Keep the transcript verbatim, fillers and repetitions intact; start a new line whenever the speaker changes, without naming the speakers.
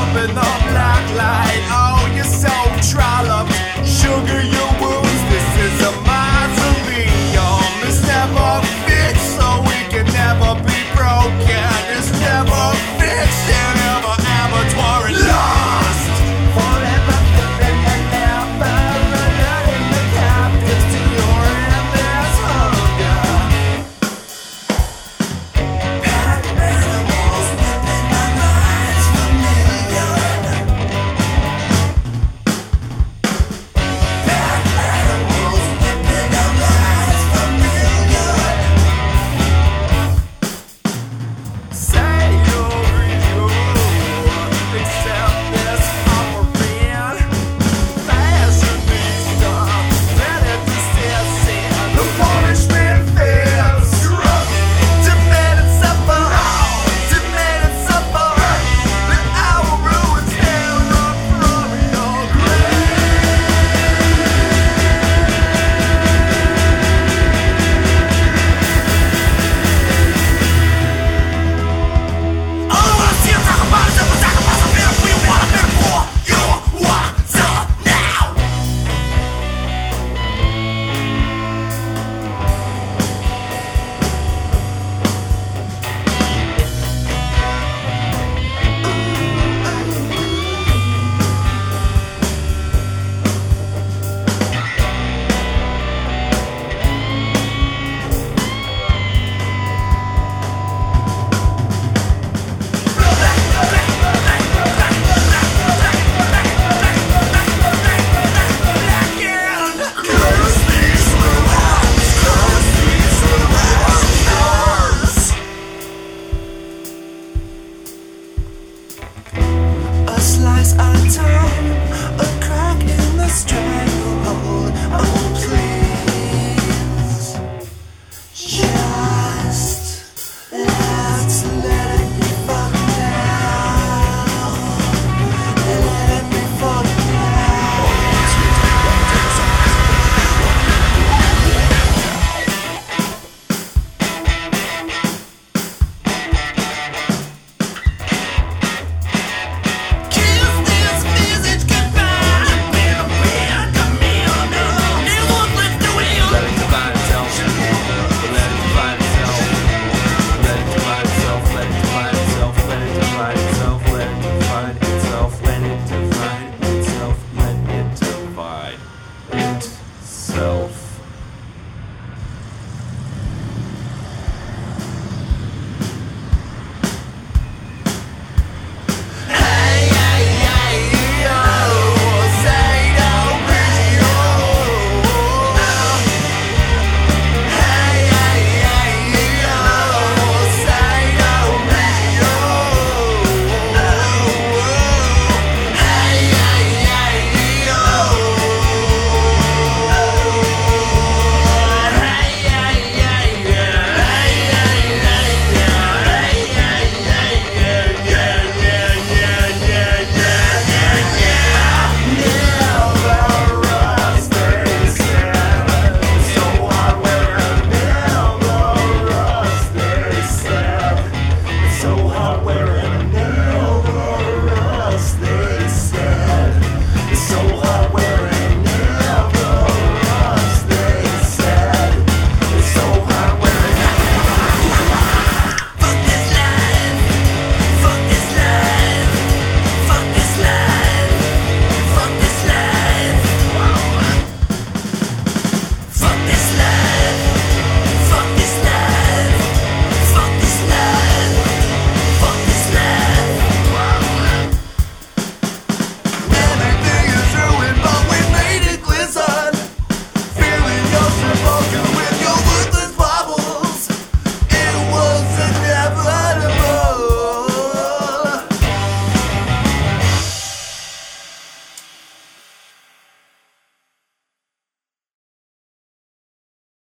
up in the black light. Oh, you're so trolloped, sugar your wounds. This is a mausoleum. It's never fixed, so we can never be broken. It's never fixed and ever abattoir and lost. Forever and ever, running the captives to your endless hunger. Pack animals within my mind's familiar. Pack animals within our minds familiar. Say you'll review, accept this offering. Fashionista, ready to set sin. The punishment fails. Demanded supper, demanded supper. The hour ruins down up from your All I wanna see is talk about it, just talk about something else. We want a bit more. You want some now. Curse these ruins, curse these ruins. A slice of time, a crack in the strap.